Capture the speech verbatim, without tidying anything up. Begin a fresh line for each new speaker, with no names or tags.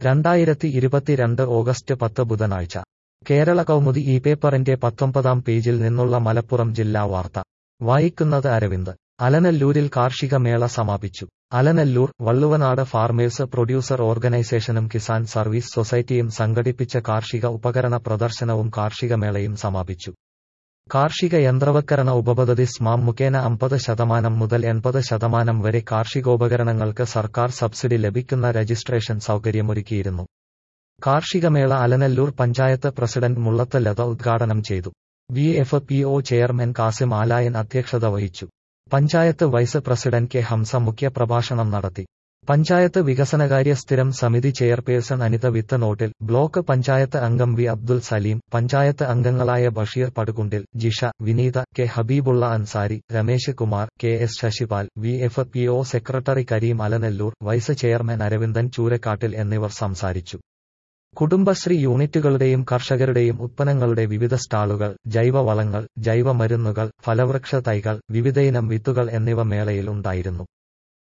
രണ്ടായിരത്തി ഇരുപത്തിരണ്ട് ഓഗസ്റ്റ് പത്ത് ബുധനാഴ്ച കേരള കൗമുദി ഈ പേപ്പറിന്റെ പത്തൊമ്പതാം പേജിൽ നിന്നുള്ള മലപ്പുറം ജില്ലാ വാർത്ത വായിക്കുന്നത് അരവിന്ദ്. അലനല്ലൂരിൽ കാർഷിക മേള സമാപിച്ചു. അലനല്ലൂർ വള്ളുവനാട് ഫാർമേഴ്സ് പ്രൊഡ്യൂസർ ഓർഗനൈസേഷനും കിസാൻ സർവീസ് സൊസൈറ്റിയും സംഘടിപ്പിച്ച കാർഷിക ഉപകരണ പ്രദർശനവും കാർഷിക മേളയും സമാപിച്ചു. കാർഷിക യന്ത്രവൽക്കരണ ഉപപദ്ധതി സ്മാം മുഖേന അമ്പത് ശതമാനം മുതൽ എൺപത് ശതമാനം വരെ കാർഷികോപകരണങ്ങൾക്ക് സർക്കാർ സബ്സിഡി ലഭിക്കുന്ന രജിസ്ട്രേഷൻ സൗകര്യമൊരുക്കിയിരുന്നു. കാർഷികമേള അലനല്ലൂർ പഞ്ചായത്ത് പ്രസിഡന്റ് മുള്ളത്ത് ലത ഉദ്ഘാടനം ചെയ്തു. V F P O chairman Kasim Alayan അധ്യക്ഷത വഹിച്ചു. Panchayat vice president K Hamsa മുഖ്യപ്രഭാഷണം നടത്തി. പഞ്ചായത്ത് വികസനകാര്യ സ്ഥിരം സമിതി ചെയർപേഴ്സൺ അനിത വിത്തനോട്ടിൽ, ബ്ലോക്ക് പഞ്ചായത്ത് അംഗം വി അബ്ദുൽ സലീം, പഞ്ചായത്ത് അംഗങ്ങളായ Basheer Padukundil, Jisha, Vineetha, K Habeebulla Ansari, Ramesh Kumar, K S Sasipal, V F P O secretary Kareem Alanallur, vice chairman Aravindan Choorakkattil എന്നിവർ സംസാരിച്ചു. കുടുംബശ്രീ യൂണിറ്റുകളുടെയും കർഷകരുടെയും ഉത്പന്നങ്ങളുടെ വിവിധ സ്റ്റാളുകൾ, ജൈവവളങ്ങൾ, ജൈവമരുന്നുകൾ, ഫലവൃക്ഷ തൈകൾ, വിവിധയിനം വിത്തുകൾ എന്നിവ മേളയിൽ ഉണ്ടായിരുന്നു.